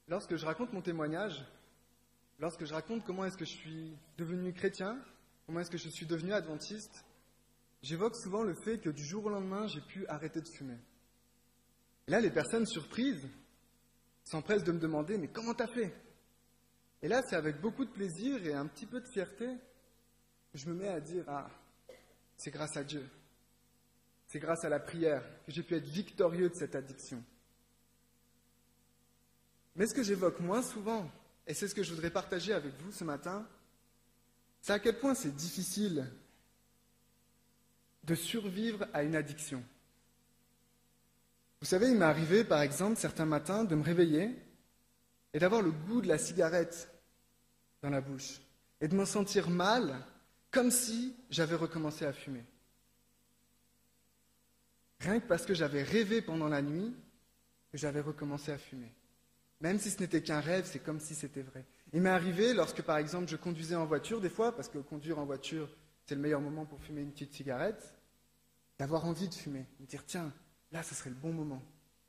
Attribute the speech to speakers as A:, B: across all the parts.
A: Lorsque je raconte mon témoignage, lorsque je raconte comment est-ce que je suis devenu chrétien, comment est-ce que je suis devenu adventiste, j'évoque souvent le fait que du jour au lendemain, j'ai pu arrêter de fumer. Et là, les personnes surprises s'empressent de me demander « Mais comment t'as fait ?» Et là, c'est avec beaucoup de plaisir et un petit peu de fierté que je me mets à dire « Ah, c'est grâce à Dieu. C'est grâce à la prière que j'ai pu être victorieux de cette addiction. » Mais ce que j'évoque moins souvent, et c'est ce que je voudrais partager avec vous ce matin, c'est à quel point c'est difficile de survivre à une addiction. Vous savez, il m'est arrivé, par exemple, certains matins, de me réveiller et d'avoir le goût de la cigarette dans la bouche et de me sentir mal, comme si j'avais recommencé à fumer. Rien que parce que j'avais rêvé pendant la nuit que j'avais recommencé à fumer. Même si ce n'était qu'un rêve, c'est comme si c'était vrai. Il m'est arrivé, lorsque par exemple je conduisais en voiture, des fois, parce que conduire en voiture, c'est le meilleur moment pour fumer une petite cigarette, d'avoir envie de fumer, de me dire, tiens, là, ce serait le bon moment.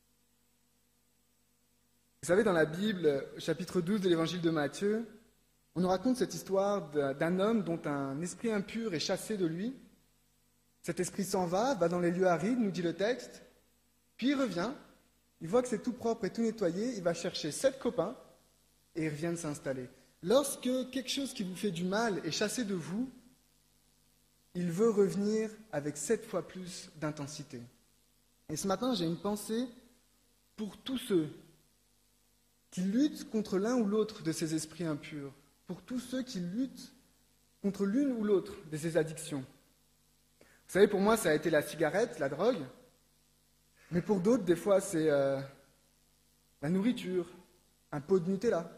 A: Vous savez, dans la Bible, chapitre 12 de l'évangile de Matthieu, on nous raconte cette histoire d'un homme dont un esprit impur est chassé de lui. Cet esprit s'en va dans les lieux arides, nous dit le texte, puis il revient. Il voit que c'est tout propre et tout nettoyé, il va chercher 7 copains et ils reviennent s'installer. Lorsque quelque chose qui vous fait du mal est chassé de vous, il veut revenir avec 7 fois plus d'intensité. Et ce matin, j'ai une pensée pour tous ceux qui luttent contre l'un ou l'autre de ces esprits impurs, pour tous ceux qui luttent contre l'une ou l'autre de ces addictions. Vous savez, pour moi, ça a été la cigarette, la drogue. Mais pour d'autres, des fois, c'est la nourriture, un pot de Nutella.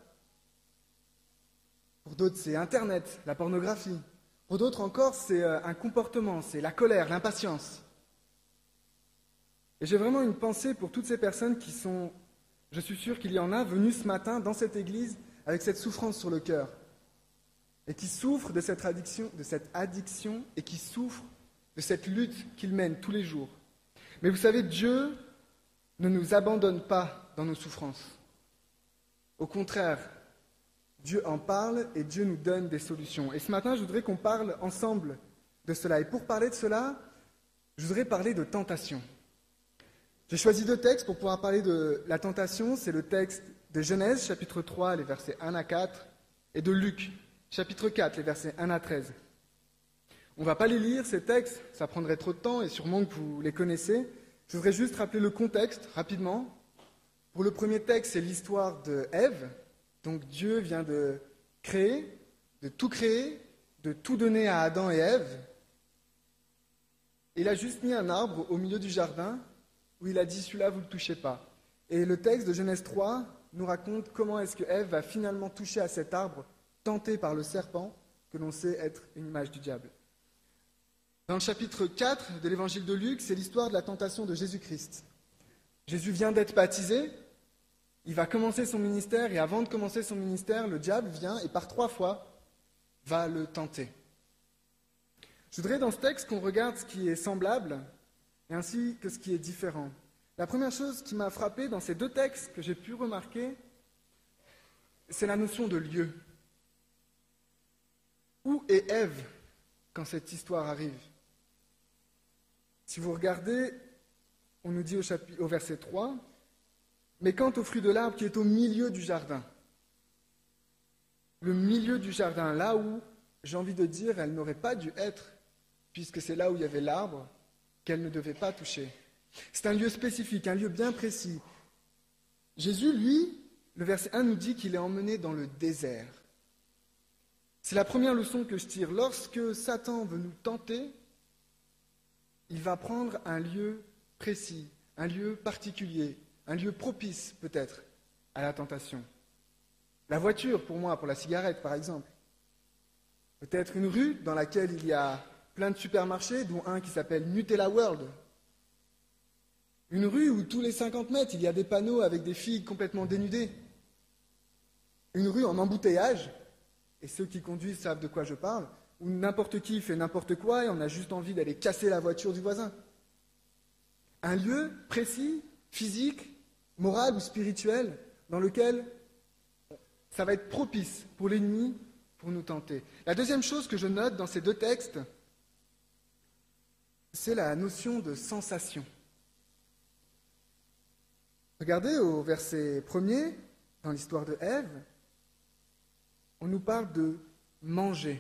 A: Pour d'autres, c'est Internet, la pornographie. Pour d'autres encore, c'est un comportement, c'est la colère, l'impatience. Et j'ai vraiment une pensée pour toutes ces personnes qui sont, je suis sûr qu'il y en a, venues ce matin dans cette église avec cette souffrance sur le cœur. Et qui souffrent de cette addiction et qui souffrent de cette lutte qu'ils mènent tous les jours. Mais vous savez, Dieu ne nous abandonne pas dans nos souffrances. Au contraire, Dieu en parle et Dieu nous donne des solutions. Et ce matin, je voudrais qu'on parle ensemble de cela. Et pour parler de cela, je voudrais parler de tentation. J'ai choisi 2 textes pour pouvoir parler de la tentation. C'est le texte de Genèse, chapitre 3, les versets 1 à 4, et de Luc, chapitre 4, les versets 1 à 13. On ne va pas les lire, ces textes, ça prendrait trop de temps, et sûrement que vous les connaissez. Je voudrais juste rappeler le contexte, rapidement. Pour le premier texte, c'est l'histoire de Ève. Donc Dieu vient de créer, de tout donner à Adam et Ève. Il a juste mis un arbre au milieu du jardin, où il a dit, celui-là, vous ne le touchez pas. Et le texte de Genèse 3 nous raconte comment est-ce que Ève va finalement toucher à cet arbre, tenté par le serpent, que l'on sait être une image du diable. Dans le chapitre 4 de l'évangile de Luc, c'est l'histoire de la tentation de Jésus-Christ. Jésus vient d'être baptisé, il va commencer son ministère, et avant de commencer son ministère, le diable vient et par 3 fois va le tenter. Je voudrais dans ce texte qu'on regarde ce qui est semblable et ainsi que ce qui est différent. La première chose qui m'a frappé dans ces 2 textes que j'ai pu remarquer, c'est la notion de lieu. Où est Ève quand cette histoire arrive ? Si vous regardez, on nous dit au verset 3, « Mais quant au fruit de l'arbre qui est au milieu du jardin », le milieu du jardin, là où, j'ai envie de dire, elle n'aurait pas dû être, puisque c'est là où il y avait l'arbre qu'elle ne devait pas toucher. C'est un lieu spécifique, un lieu bien précis. Jésus, lui, le verset 1 nous dit qu'il est emmené dans le désert. C'est la première leçon que je tire. Lorsque Satan veut nous tenter, il va prendre un lieu précis, un lieu particulier, un lieu propice peut-être à la tentation. La voiture, pour moi, pour la cigarette par exemple. Peut-être une rue dans laquelle il y a plein de supermarchés, dont un qui s'appelle Nutella World. Une rue où tous les 50 mètres, il y a des panneaux avec des filles complètement dénudées. Une rue en embouteillage, et ceux qui conduisent savent de quoi je parle, où n'importe qui fait n'importe quoi et on a juste envie d'aller casser la voiture du voisin. Un lieu précis, physique, moral ou spirituel, dans lequel ça va être propice pour l'ennemi pour nous tenter. La deuxième chose que je note dans ces deux textes, c'est la notion de sensation. Regardez au verset 1er, dans l'histoire de Ève, on nous parle de manger.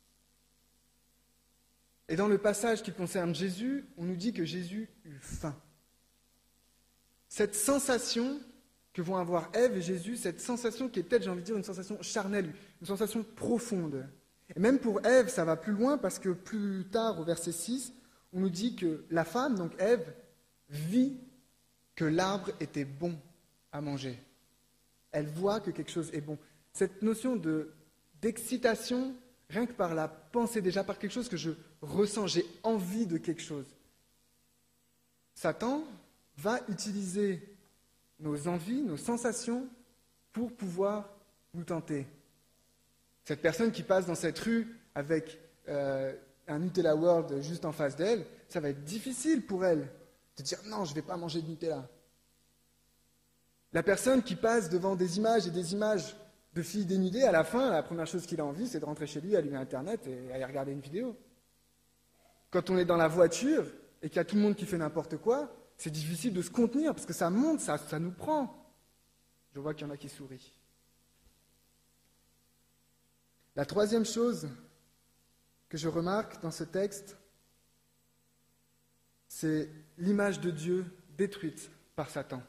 A: Et dans le passage qui concerne Jésus, on nous dit que Jésus eut faim. Cette sensation que vont avoir Ève et Jésus, cette sensation qui est peut-être, j'ai envie de dire, une sensation charnelle, une sensation profonde. Et même pour Ève, ça va plus loin parce que plus tard, au verset 6, on nous dit que la femme, donc Ève, vit que l'arbre était bon à manger. Elle voit que quelque chose est bon. Cette notion d'excitation, rien que par la pensée, déjà par quelque chose que je ressens, j'ai envie de quelque chose. Satan va utiliser nos envies, nos sensations pour pouvoir nous tenter. Cette personne qui passe dans cette rue avec un Nutella World juste en face d'elle, ça va être difficile pour elle de dire non, je ne vais pas manger de Nutella. La personne qui passe devant des images et des images de filles dénudées, à la fin, la première chose qu'il a envie, c'est de rentrer chez lui, allumer Internet et aller regarder une vidéo. Quand on est dans la voiture et qu'il y a tout le monde qui fait n'importe quoi, c'est difficile de se contenir parce que ça monte, ça nous prend. Je vois qu'il y en a qui sourient. La troisième chose que je remarque dans ce texte, c'est l'image de Dieu détruite par Satan.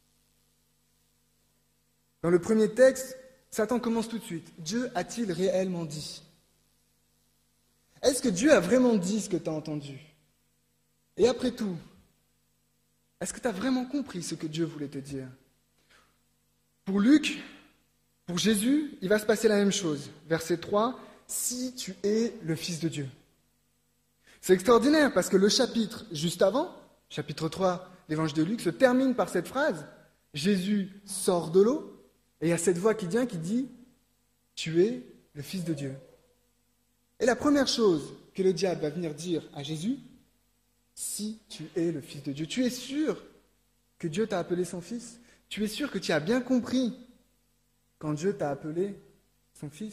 A: Dans le premier texte, Satan commence tout de suite. Dieu a-t-il réellement dit ? Est-ce que Dieu a vraiment dit ce que tu as entendu ? Et après tout, est-ce que tu as vraiment compris ce que Dieu voulait te dire ? Pour Luc, pour Jésus, il va se passer la même chose. Verset 3, « Si tu es le Fils de Dieu ». C'est extraordinaire parce que le chapitre juste avant, chapitre 3, l'évangile de Luc, se termine par cette phrase. Jésus sort de l'eau et il y a cette voix qui vient qui dit « Tu es le Fils de Dieu ». Et la première chose que le diable va venir dire à Jésus, si tu es le Fils de Dieu, tu es sûr que Dieu t'a appelé son Fils ? Tu es sûr que tu as bien compris quand Dieu t'a appelé son Fils ?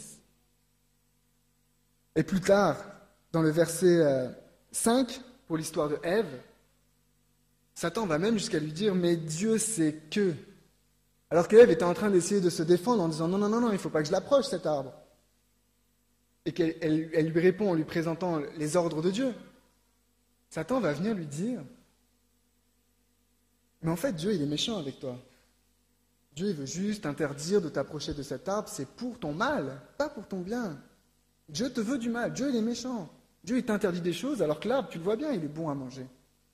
A: Et plus tard, dans le verset 5, pour l'histoire de Ève, Satan va même jusqu'à lui dire « Mais Dieu sait que… » Alors qu'Ève était en train d'essayer de se défendre en disant « Non, non, non, non, il ne faut pas que je l'approche, cet arbre. » Et qu'elle lui répond en lui présentant les ordres de Dieu. Satan va venir lui dire « Mais en fait, Dieu, il est méchant avec toi. Dieu, il veut juste t'interdire de t'approcher de cet arbre, c'est pour ton mal, pas pour ton bien. Dieu te veut du mal, Dieu, il est méchant. Dieu, il t'interdit des choses, alors que l'arbre, tu le vois bien, il est bon à manger. »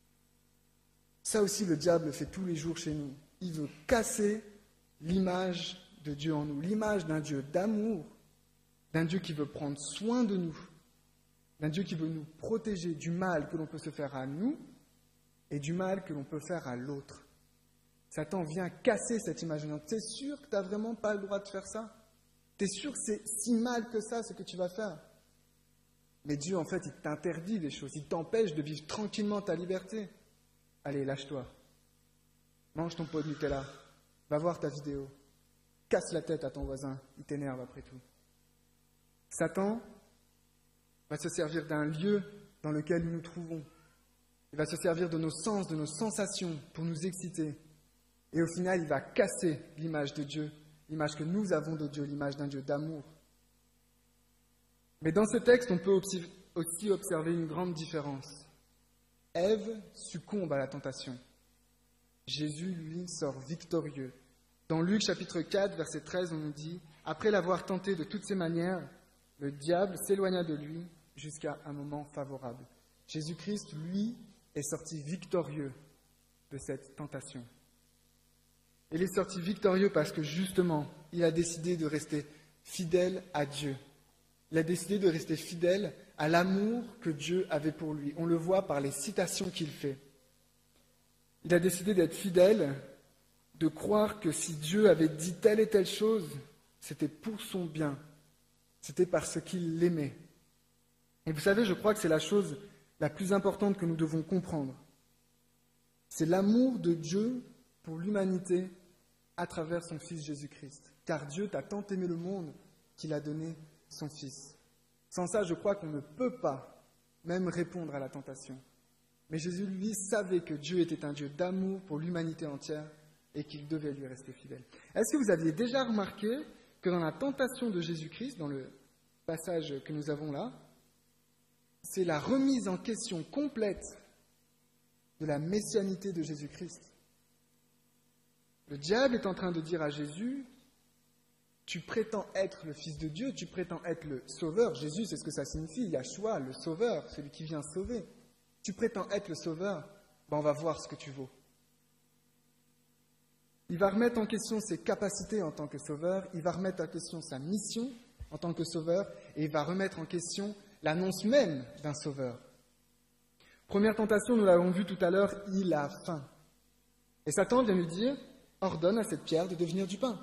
A: Ça aussi, le diable le fait tous les jours chez nous. Il veut casser l'image de Dieu en nous, l'image d'un Dieu d'amour, d'un Dieu qui veut prendre soin de nous, d'un Dieu qui veut nous protéger du mal que l'on peut se faire à nous et du mal que l'on peut faire à l'autre. Satan vient casser cette image. T'es sûr que tu n'as vraiment pas le droit de faire ça ? T'es sûr que c'est si mal que ça, ce que tu vas faire ? Mais Dieu, en fait, il t'interdit des choses, il t'empêche de vivre tranquillement ta liberté. Allez, lâche-toi. Mange ton pot de Nutella. Va voir ta vidéo. Casse la tête à ton voisin. Il t'énerve après tout. Satan va se servir d'un lieu dans lequel nous nous trouvons. Il va se servir de nos sens, de nos sensations pour nous exciter. Et au final, il va casser l'image de Dieu, l'image que nous avons de Dieu, l'image d'un Dieu d'amour. Mais dans ce texte, on peut aussi observer une grande différence. Ève succombe à la tentation. Jésus, lui, sort victorieux. Dans Luc chapitre 4, verset 13, on nous dit « Après l'avoir tenté de toutes ses manières, le diable s'éloigna de lui jusqu'à un moment favorable. » Jésus-Christ, lui, est sorti victorieux de cette tentation. Il est sorti victorieux parce que justement, il a décidé de rester fidèle à Dieu. Il a décidé de rester fidèle à l'amour que Dieu avait pour lui. On le voit par les citations qu'il fait. Il a décidé d'être fidèle, de croire que si Dieu avait dit telle et telle chose, c'était pour son bien. C'était parce qu'il l'aimait. Et vous savez, je crois que c'est la chose la plus importante que nous devons comprendre. C'est l'amour de Dieu pour l'humanité à travers son Fils Jésus-Christ. Car Dieu t'a tant aimé le monde qu'il a donné son Fils. Sans ça, je crois qu'on ne peut pas même répondre à la tentation. Mais Jésus, lui, savait que Dieu était un Dieu d'amour pour l'humanité entière et qu'il devait lui rester fidèle. Est-ce que vous aviez déjà remarqué que dans la tentation de Jésus-Christ, dans le passage que nous avons là, c'est la remise en question complète de la messianité de Jésus-Christ. Le diable est en train de dire à Jésus, tu prétends être le Fils de Dieu, tu prétends être le Sauveur. Jésus, c'est ce que ça signifie, Yahshua, le Sauveur, celui qui vient sauver. Tu prétends être le Sauveur, on va voir ce que tu vaux. Il va remettre en question ses capacités en tant que Sauveur, il va remettre en question sa mission en tant que Sauveur, et il va remettre en question l'annonce même d'un Sauveur. Première tentation, nous l'avons vu tout à l'heure, il a faim. Et Satan vient lui dire, ordonne à cette pierre de devenir du pain.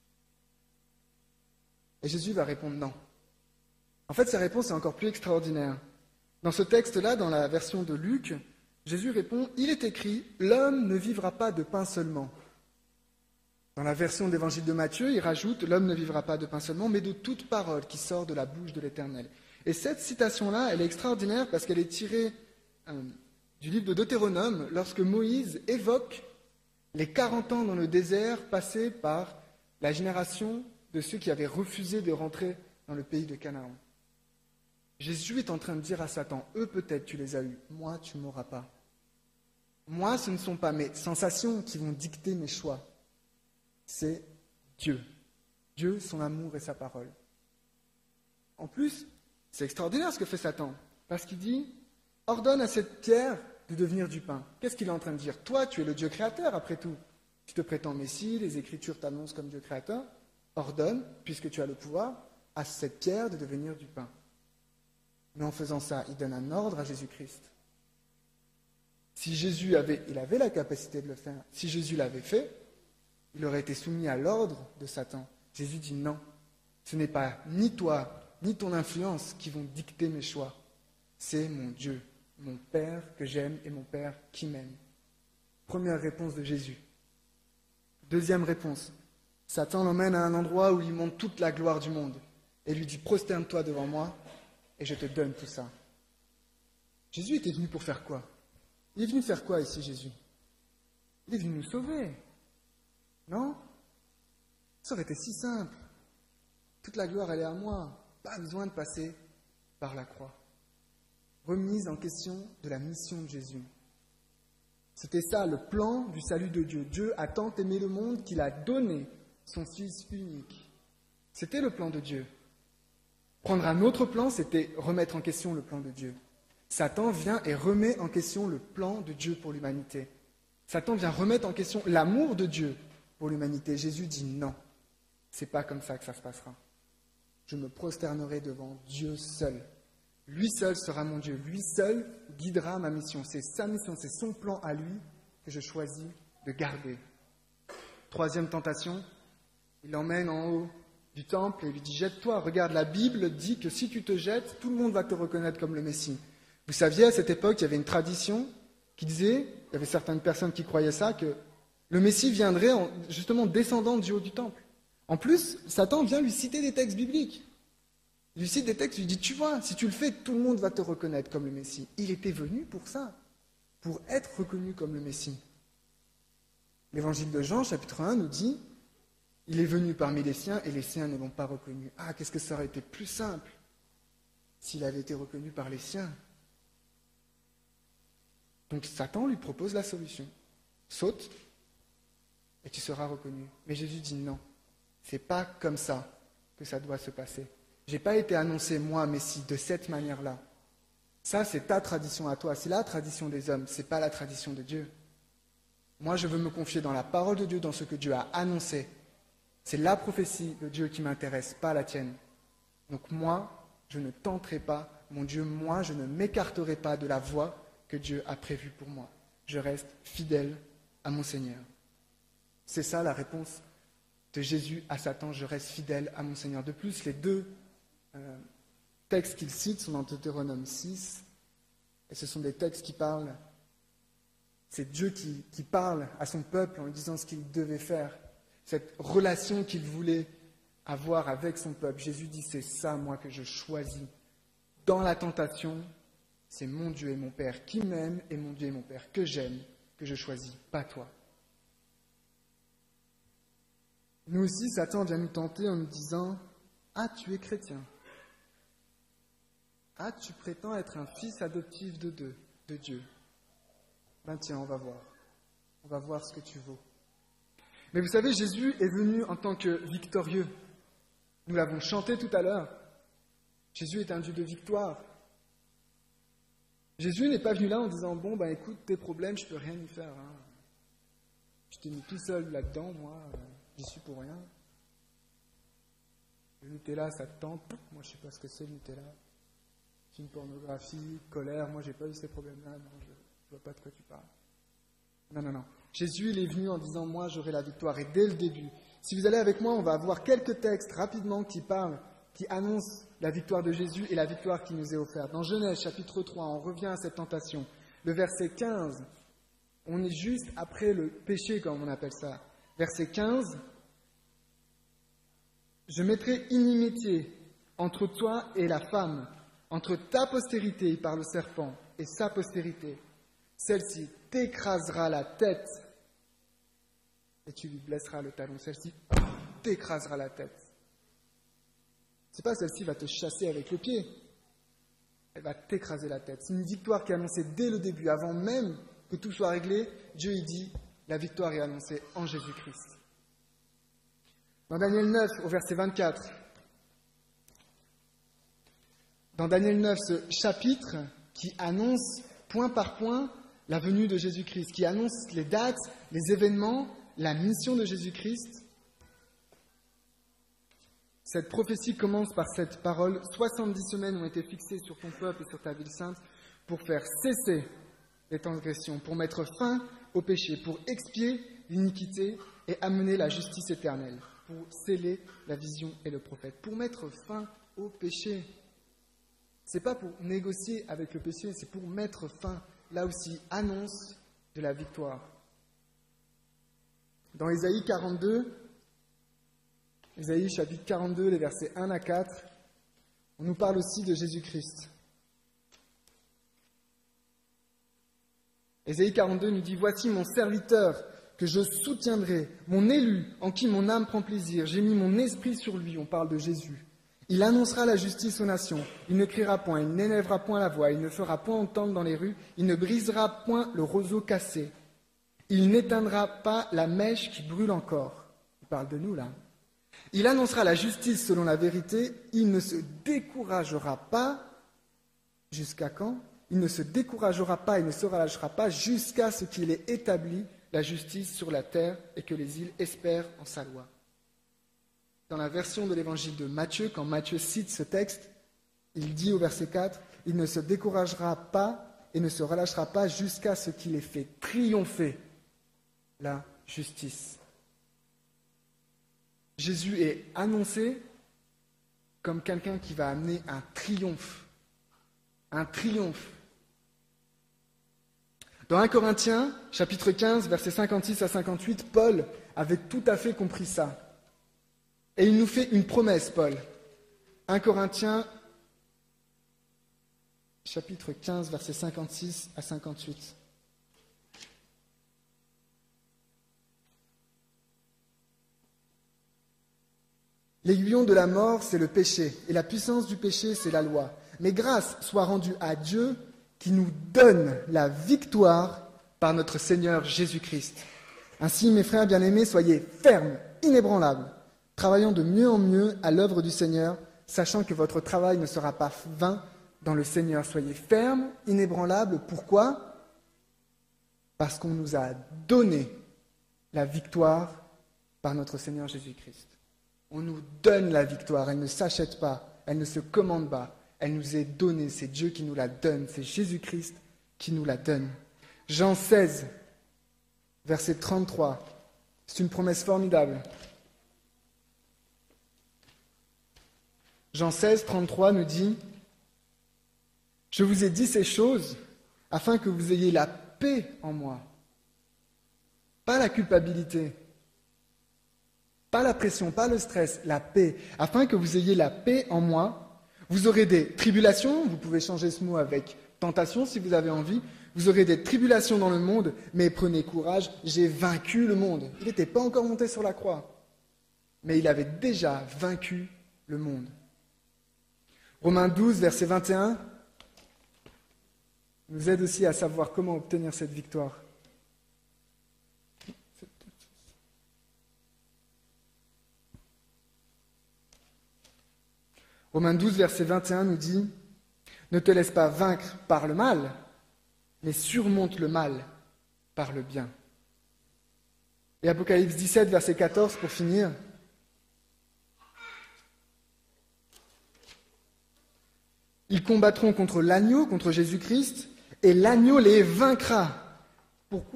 A: Et Jésus va répondre non. En fait, sa réponse est encore plus extraordinaire. Dans ce texte-là, dans la version de Luc, Jésus répond, il est écrit, l'homme ne vivra pas de pain seulement. Dans la version de l'évangile de Matthieu, il rajoute, l'homme ne vivra pas de pain seulement, mais de toute parole qui sort de la bouche de l'Éternel. Et cette citation-là, elle est extraordinaire parce qu'elle est tirée du livre de Deutéronome, lorsque Moïse évoque les 40 ans dans le désert passés par la génération de ceux qui avaient refusé de rentrer dans le pays de Canaan. Jésus est en train de dire à Satan, eux peut-être tu les as eus, moi tu ne m'auras pas. Moi ce ne sont pas mes sensations qui vont dicter mes choix, c'est Dieu. Dieu, son amour et sa parole. En plus, c'est extraordinaire ce que fait Satan, parce qu'il dit, ordonne à cette pierre de devenir du pain. Qu'est-ce qu'il est en train de dire? Toi, tu es le Dieu créateur après tout. Tu te prétends Messie, les Écritures t'annoncent comme Dieu créateur. Ordonne, puisque tu as le pouvoir, à cette pierre de devenir du pain. Mais en faisant ça, il donne un ordre à Jésus-Christ. Si Jésus avait la capacité de le faire, si Jésus l'avait fait, il aurait été soumis à l'ordre de Satan. Jésus dit non, ce n'est pas ni toi, ni ton influence qui vont dicter mes choix. C'est mon Dieu, mon Père que j'aime et mon Père qui m'aime. Première réponse de Jésus. Deuxième réponse. Satan l'emmène à un endroit où il montre toute la gloire du monde et lui dit « Prosterne-toi devant moi et je te donne tout ça ». Jésus était venu pour faire quoi? Il est venu faire quoi ici, Jésus? Il est venu nous sauver. Non? Ça aurait été si simple. Toute la gloire, elle est à moi. Pas besoin de passer par la croix. Remise en question de la mission de Jésus. C'était ça, le plan du salut de Dieu. Dieu a tant aimé le monde qu'il a donné son Fils unique. C'était le plan de Dieu. Prendre un autre plan, c'était remettre en question le plan de Dieu. Satan vient et remet en question le plan de Dieu pour l'humanité. Satan vient remettre en question l'amour de Dieu pour l'humanité. Jésus dit non, c'est pas comme ça que ça se passera. Je me prosternerai devant Dieu seul. Lui seul sera mon Dieu. Lui seul guidera ma mission. C'est sa mission, c'est son plan à lui que je choisis de garder. Troisième tentation, il l'emmène en haut du temple et lui dit « Jette-toi ». Regarde, la Bible dit que si tu te jettes, tout le monde va te reconnaître comme le Messie. Vous saviez, à cette époque, il y avait une tradition qui disait, il y avait certaines personnes qui croyaient ça, que le Messie viendrait justement descendant du haut du temple. En plus, Satan vient lui citer des textes bibliques. Il lui cite des textes, il lui dit, tu vois, si tu le fais, tout le monde va te reconnaître comme le Messie. Il était venu pour ça, pour être reconnu comme le Messie. L'évangile de Jean, chapitre 1, nous dit, il est venu parmi les siens et les siens ne l'ont pas reconnu. Ah, qu'est-ce que ça aurait été plus simple s'il avait été reconnu par les siens. Donc Satan lui propose la solution. Saute et tu seras reconnu. Mais Jésus dit non, c'est pas comme ça que ça doit se passer. J'ai pas été annoncé, moi, Messie, de cette manière-là. Ça, c'est ta tradition à toi, c'est la tradition des hommes, c'est pas la tradition de Dieu. Moi, je veux me confier dans la parole de Dieu, dans ce que Dieu a annoncé. C'est la prophétie de Dieu qui m'intéresse, pas la tienne. Donc moi, je ne tenterai pas, mon Dieu, moi, je ne m'écarterai pas de la voie que Dieu a prévue pour moi. Je reste fidèle à mon Seigneur. C'est ça la réponse de Jésus à Satan, je reste fidèle à mon Seigneur. De plus, les deux textes qu'il cite sont dans Deutéronome 6, et ce sont des textes qui parlent, c'est Dieu qui parle à son peuple en lui disant ce qu'il devait faire. cette relation qu'il voulait avoir avec son peuple. Jésus dit, c'est ça, moi, que je choisis. Dans la tentation, c'est mon Dieu et mon Père qui m'aime et mon Dieu et mon Père que j'aime, que je choisis, pas toi. Nous aussi, Satan vient nous tenter en nous disant, ah, tu es chrétien. Ah, tu prétends être un fils adoptif de Dieu. Ben tiens, on va voir. On va voir ce que tu vaux. Mais vous savez, Jésus est venu en tant que victorieux. Nous l'avons chanté tout à l'heure. Jésus est un Dieu de victoire. Jésus n'est pas venu là en disant, bon, ben écoute, tes problèmes, je peux rien y faire. Hein. Je t'ai mis tout seul là-dedans, moi, j'y suis pour rien. Le Nutella, ça te tente. Moi, je ne sais pas ce que c'est le Nutella. C'est une pornographie, colère. Moi, j'ai pas eu ces problèmes-là. Non, je ne vois pas de quoi tu parles. Non. Jésus, il est venu en disant, moi, j'aurai la victoire. Et dès le début, si vous allez avec moi, on va avoir quelques textes rapidement qui parlent, qui annoncent la victoire de Jésus et la victoire qui nous est offerte. Dans Genèse, chapitre 3, on revient à cette tentation. Le verset 15, on est juste après le péché, comme on appelle ça. Verset 15, « Je mettrai inimitié entre toi et la femme, entre ta postérité, il parle au serpent, et sa postérité. Celle-ci t'écrasera la tête et tu lui blesseras le talon. Celle-ci t'écrasera la tête. » C'est pas celle-ci va te chasser avec le pied. Elle va t'écraser la tête. C'est une victoire qui est annoncée dès le début, avant même que tout soit réglé. Dieu, il dit, la victoire est annoncée en Jésus-Christ. Dans Daniel 9, au verset 24, dans Daniel 9, ce chapitre qui annonce point par point la venue de Jésus-Christ, qui annonce les dates, les événements, la mission de Jésus-Christ. Cette prophétie commence par cette parole. 70 semaines ont été fixées sur ton peuple et sur ta ville sainte pour faire cesser les transgressions, pour mettre fin au péché, pour expier l'iniquité et amener la justice éternelle, pour sceller la vision et le prophète, pour mettre fin au péché. Ce n'est pas pour négocier avec le péché, c'est pour mettre fin, là aussi, annonce de la victoire. Dans Ésaïe 42, Ésaïe chapitre 42, les versets 1 à 4, on nous parle aussi de Jésus-Christ. Ésaïe 42 nous dit « Voici mon serviteur que je soutiendrai, mon élu en qui mon âme prend plaisir. J'ai mis mon esprit sur lui. » On parle de Jésus. « Il annoncera la justice aux nations. Il ne criera point, il n'élèvera point la voix, il ne fera point entendre dans les rues, il ne brisera point le roseau cassé. Il n'éteindra pas la mèche qui brûle encore. » Il parle de nous là. « Il annoncera la justice selon la vérité. Il ne se découragera pas. » Jusqu'à quand ? Il ne se découragera pas et ne se relâchera pas jusqu'à ce qu'il ait établi la justice sur la terre et que les îles espèrent en sa loi. Dans la version de l'évangile de Matthieu, quand Matthieu cite ce texte, il dit au verset 4, « Il ne se découragera pas et ne se relâchera pas jusqu'à ce qu'il ait fait triompher la justice. » Jésus est annoncé comme quelqu'un qui va amener un triomphe. Un triomphe. Dans 1 Corinthiens, chapitre 15, versets 56 à 58, Paul avait tout à fait compris ça. Et il nous fait une promesse, Paul. 1 Corinthiens, chapitre 15, versets 56 à 58. L'aiguillon de la mort, c'est le péché, et la puissance du péché, c'est la loi. Mais grâce soit rendue à Dieu qui nous donne la victoire par notre Seigneur Jésus-Christ. Ainsi, mes frères bien-aimés, soyez fermes, inébranlables, travaillant de mieux en mieux à l'œuvre du Seigneur, sachant que votre travail ne sera pas vain dans le Seigneur. Soyez fermes, inébranlables. Pourquoi ? Parce qu'on nous a donné la victoire par notre Seigneur Jésus-Christ. On nous donne la victoire, elle ne s'achète pas, elle ne se commande pas, elle nous est donnée, c'est Dieu qui nous la donne, c'est Jésus-Christ qui nous la donne. Jean 16, verset 33, c'est une promesse formidable. Jean 16, 33 nous dit « Je vous ai dit ces choses afin que vous ayez la paix en moi. » Pas la culpabilité. Pas la pression, pas le stress, la paix. Afin que vous ayez la paix en moi, vous aurez des tribulations, vous pouvez changer ce mot avec tentation si vous avez envie, vous aurez des tribulations dans le monde, mais prenez courage, j'ai vaincu le monde. Il n'était pas encore monté sur la croix, mais il avait déjà vaincu le monde. Romains 12, verset 21, nous aide aussi à savoir comment obtenir cette victoire. Romains 12, verset 21 nous dit « Ne te laisse pas vaincre par le mal, mais surmonte le mal par le bien. » Et Apocalypse 17, verset 14, pour finir. « Ils combattront contre l'agneau, contre Jésus-Christ, et l'agneau les vaincra. » Pourquoi ?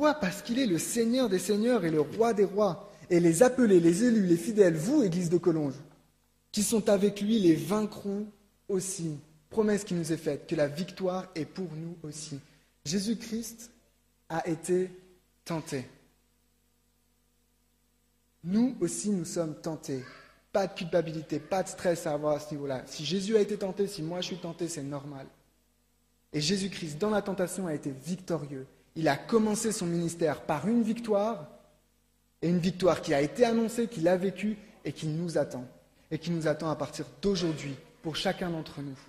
A: Parce qu'il est le Seigneur des seigneurs et le Roi des rois. Et les appelés, les élus, les fidèles, vous, Église de Collonges, qui sont avec lui, les vaincront aussi. Promesse qui nous est faite, que la victoire est pour nous aussi. Jésus-Christ a été tenté. Nous aussi, nous sommes tentés. Pas de culpabilité, pas de stress à avoir à ce niveau-là. Si Jésus a été tenté, si moi je suis tenté, c'est normal. Et Jésus-Christ, dans la tentation, a été victorieux. Il a commencé son ministère par une victoire, et une victoire qui a été annoncée, qu'il a vécue et qui nous attend. Et qui nous attend à partir d'aujourd'hui, pour chacun d'entre nous.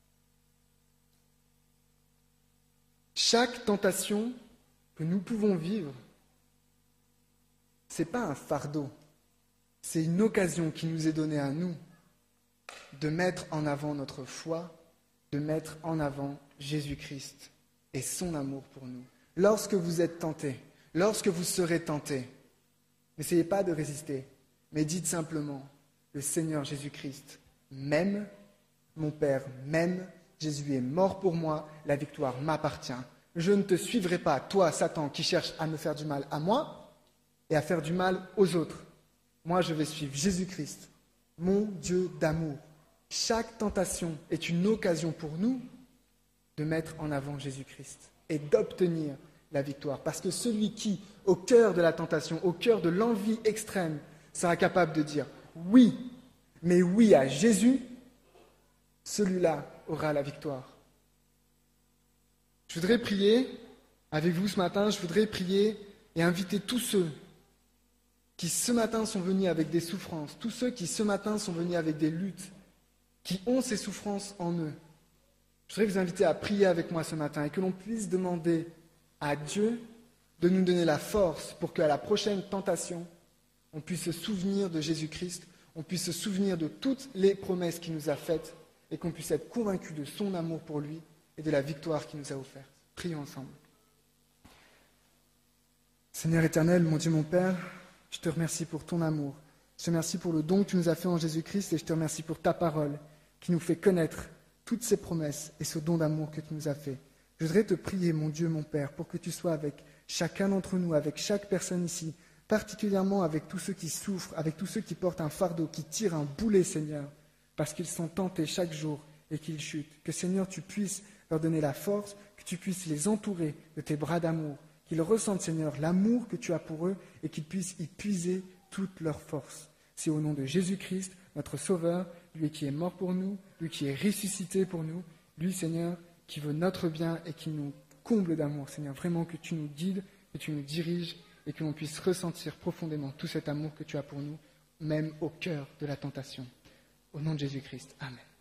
A: Chaque tentation que nous pouvons vivre, ce n'est pas un fardeau, c'est une occasion qui nous est donnée à nous de mettre en avant notre foi, de mettre en avant Jésus-Christ et son amour pour nous. Lorsque vous êtes tentés, lorsque vous serez tentés, n'essayez pas de résister, mais dites simplement, le Seigneur Jésus-Christ m'aime, mon Père m'aime, Jésus est mort pour moi, la victoire m'appartient. Je ne te suivrai pas, toi, Satan, qui cherche à me faire du mal à moi et à faire du mal aux autres. Moi, je vais suivre Jésus-Christ, mon Dieu d'amour. Chaque tentation est une occasion pour nous de mettre en avant Jésus-Christ et d'obtenir la victoire. Parce que celui qui, au cœur de la tentation, au cœur de l'envie extrême, sera capable de dire oui, mais oui à Jésus, celui-là aura la victoire. Je voudrais prier avec vous ce matin, je voudrais prier et inviter tous ceux qui ce matin sont venus avec des souffrances, tous ceux qui ce matin sont venus avec des luttes, qui ont ces souffrances en eux. Je voudrais vous inviter à prier avec moi ce matin et que l'on puisse demander à Dieu de nous donner la force pour qu'à la prochaine tentation, on puisse se souvenir de Jésus-Christ, on puisse se souvenir de toutes les promesses qu'il nous a faites et qu'on puisse être convaincu de son amour pour lui et de la victoire qu'il nous a offerte. Prions ensemble. Seigneur éternel, mon Dieu, mon Père, je te remercie pour ton amour. Je te remercie pour le don que tu nous as fait en Jésus-Christ et je te remercie pour ta parole qui nous fait connaître toutes ces promesses et ce don d'amour que tu nous as fait. Je voudrais te prier, mon Dieu, mon Père, pour que tu sois avec chacun d'entre nous, avec chaque personne ici, particulièrement avec tous ceux qui souffrent, avec tous ceux qui portent un fardeau, qui tirent un boulet, Seigneur, parce qu'ils sont tentés chaque jour et qu'ils chutent. Que, Seigneur, tu puisses leur donner la force, que tu puisses les entourer de tes bras d'amour, qu'ils ressentent, Seigneur, l'amour que tu as pour eux et qu'ils puissent y puiser toute leur force. C'est au nom de Jésus-Christ, notre Sauveur, lui qui est mort pour nous, lui qui est ressuscité pour nous, lui, Seigneur, qui veut notre bien et qui nous comble d'amour, Seigneur. Vraiment que tu nous guides, que tu nous diriges et que l'on puisse ressentir profondément tout cet amour que tu as pour nous, même au cœur de la tentation. Au nom de Jésus-Christ. Amen.